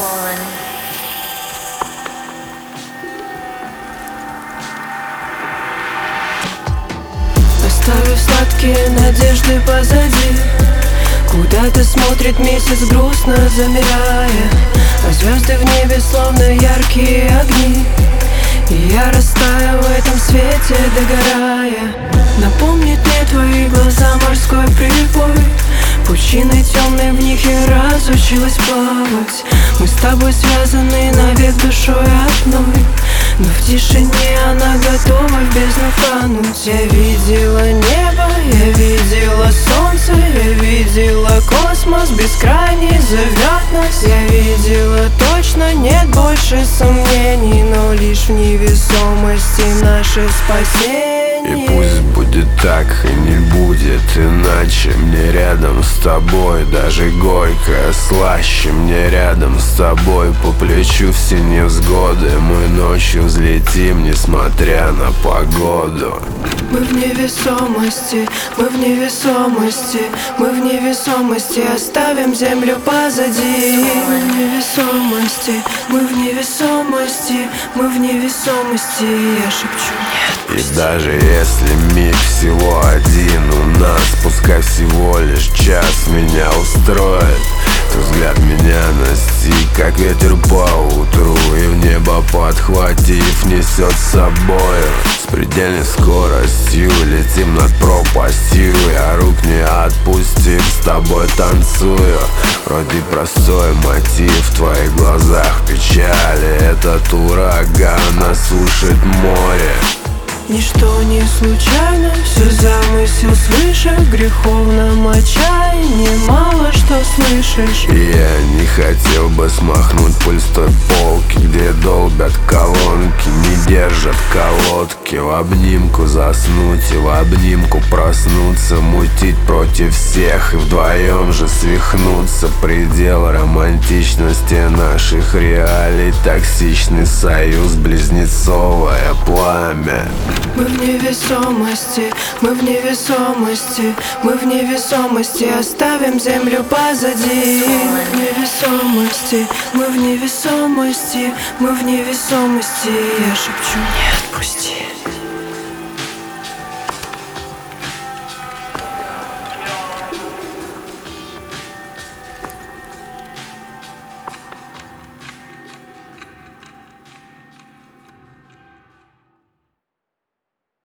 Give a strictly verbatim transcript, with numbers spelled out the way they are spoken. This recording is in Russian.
fallen. Оставив сладкие надежды позади, куда-то смотрит месяц, грустно замирая, а звезды в небе словно яркие огни. И я растаю в этом свете, догорая. Напомнит мне твои глаза морской прибой, пучины темные, в них я разучилась плавать. Мы с тобой связаны навек душой одной, но в тишине она готова в бездну кануть. Я видела небо, я видела солнце, я видела космос бескрайний зовет нас. Я видела точно, нет больше сомнений, но лишь в невесомости наше спасение. И пусть будет так, и не будет иначе. Мне рядом с тобой даже горькое слаще. Мне рядом с тобой по плечу все невзгоды. Мы ночью взлетим, несмотря на погоду. Мы в невесомости, мы в невесомости, мы в невесомости, оставим землю позади. Мы в невесомости, мы в невесомости, мы в невесомости, я шепчу нет. И даже если миг всего один у нас, пускай всего лишь час меня устроит, то взгляд меня настиг, как ветер по утру, и в небо подхватив несет с собою. С предельной скоростью летим над пропастью, я рук не отпустив, с тобой танцую. Вроде простой мотив, в твоих глазах печали. Этот ураган осушит море. Ничто не случайно, все замысел свыше. В греховном отчаянии мало что слышишь. И я не хотел бы смахнуть пыль с той полки, где долбят колонки, не держат колодки. В обнимку заснуть и в обнимку проснуться, мутить против всех и вдвоем же свихнуться. Предел романтичности наших реалий, токсичный союз, близнецовое пламя. Мы в невесомости, мы в невесомости, мы в невесомости, оставим землю позади. Мы в невесомости, мы в невесомости, мы в невесомости, я шепчу не отпусти.